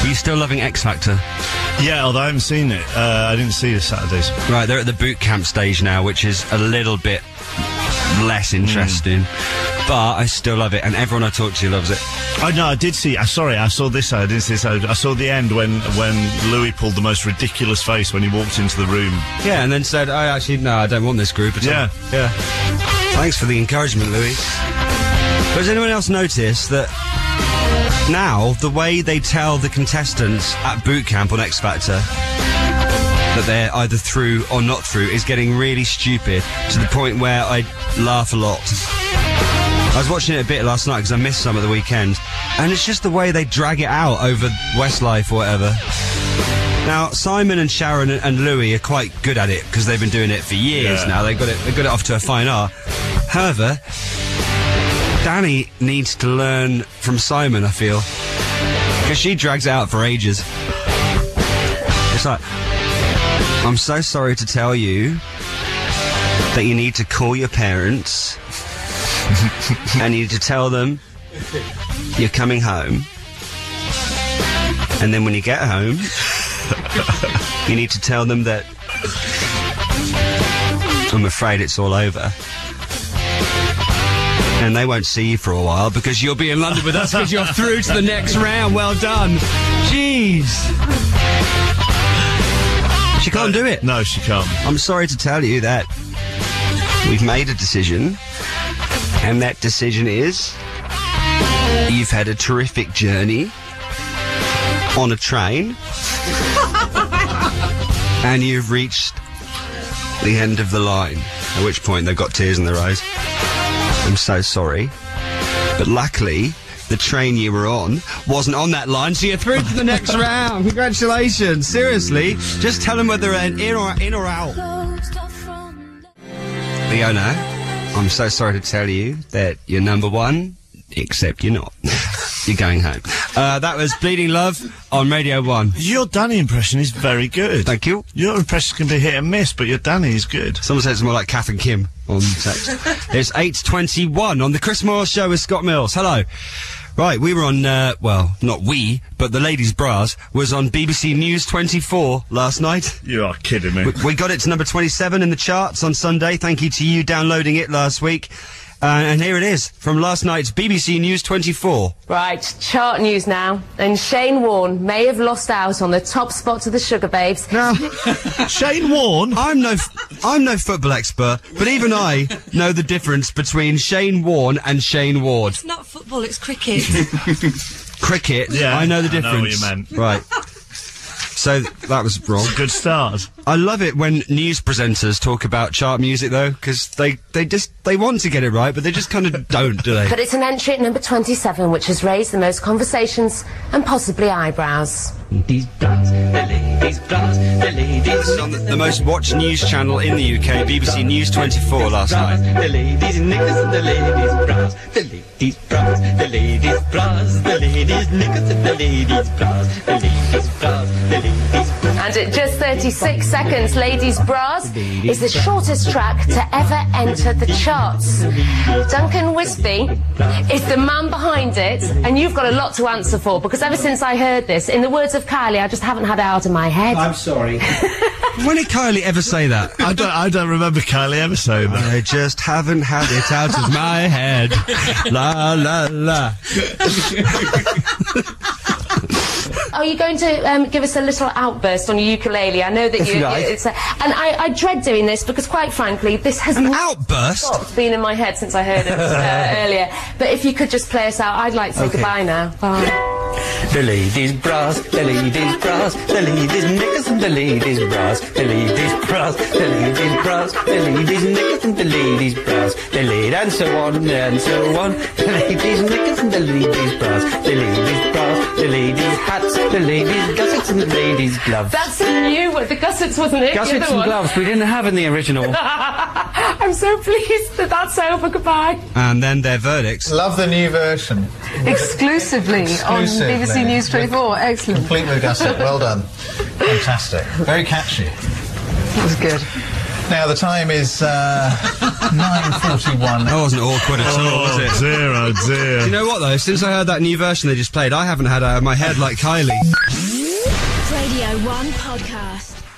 you still loving X Factor? Yeah, although I haven't seen it. I didn't see the Saturdays. Right, they're at the boot camp stage now, which is a little bit less interesting. But I still love it, and everyone I talk to loves it. Oh, no, I did see... sorry, I saw this. I didn't see this. I saw the end when Louis pulled the most ridiculous face when he walked into the room. Yeah, and then said, "Oh, actually, no, I don't want this group at all." Yeah. Thanks for the encouragement, Louis. But has anyone else noticed that now the way they tell the contestants at boot camp on X Factor that they're either through or not through is getting really stupid, to the point where I laugh a lot. I was watching it a bit last night because I missed some at the weekend, and it's just the way they drag it out over Westlife or whatever. Now, Simon and Sharon and Louis are quite good at it because they've been doing it for years now. They got it off to a fine art. However, Danny needs to learn from Simon, I feel, because she drags it out for ages. It's like, "I'm so sorry to tell you that you need to call your parents and you need to tell them you're coming home, and then when you get home you need to tell them that I'm afraid it's all over, and they won't see you for a while because you'll be in London with us because you're through to the next round. Well done." Jeez. She can't do it. No, she can't. I'm sorry to tell you that we've made a decision, and that decision is you've had a terrific journey on a train and you've reached the end of the line, at which point they've got tears in their eyes. "I'm so sorry, but luckily the train you were on wasn't on that line, so you're through to the next round. Congratulations." Seriously, just tell them whether they're in or out. Leona, I'm so sorry to tell you that you're number one, except you're not. You're going home. That was Bleeding Love on Radio 1. Your Danny impression is very good. Thank you. Your impression can be hit and miss, but your Danny is good. Someone says it's more like Kath and Kim on text. It's 8:21 on the Chris Moore Show with Scott Mills. Hello. Right, we were on, well, not we, but the Ladies' Bras was on BBC News 24 last night. You are kidding me. We got it to number 27 in the charts on Sunday. Thank you to you downloading it last week. And here it is, from last night's BBC News 24. Right, chart news now. And Shane Warne may have lost out on the top spot to the Sugar Babes. Now, Shane Warne? I'm no football expert, but even I know the difference between Shane Warne and Shane Ward. It's not football, it's cricket. Cricket? Yeah, I know the difference. I know what you meant. Right. So, that was wrong. It's a good start. I love it when news presenters talk about chart music, though, because they want to get it right, but they just kind of don't, do they? But it's an entry at number 27, which has raised the most conversations and possibly eyebrows. Ladies' bras, the ladies' bras, the ladies. This is on the most watched news channel in the UK, BBC News 24 last night. The ladies' knickers and the ladies' bras, the ladies' bras, the ladies' bras, the ladies' knickers and the ladies' bras, the ladies' bras, the ladies' bras. And at just 36 seconds, Ladies' Bras is the shortest track to ever enter the charts. Duncan Wisby is the man behind it, and you've got a lot to answer for, because ever since I heard this, in the words of Kylie, I just haven't had it out of my head. I'm sorry. When did Kylie ever say that? I don't remember Kylie ever saying that. I just haven't had it out of my head. La, la, la. Are you going to give us a little outburst on your ukulele? I know that you... Right. And I dread doing this because, quite frankly, this has outburst? Been in my head since I heard it earlier. But if you could just play us out, I'd like to say goodbye now. Bye. The ladies' bras, the ladies' bras, the ladies' knickers and the ladies' bras, the ladies' bras, the ladies' bras, the ladies' knickers and the ladies' bras, the ladies and so on and so on. The ladies' knickers and the ladies' bras, the ladies' bras, the ladies' hats, the ladies' gussets and the ladies' gloves. That's a new one. The gussets, wasn't it? Gussets and gloves we didn't have in the original. I'm so pleased that that's over. Goodbye. And then their verdicts. Love the new version. Exclusively on BBC News 24. Excellent. Complete with gusset. Well done. Fantastic. Very catchy. That was good. Now, the time is 9:41. That wasn't awkward at all, was it? Dear, oh dear. You know what, though? Since I heard that new version they just played, I haven't had my head like Kylie. Radio 1 Podcast.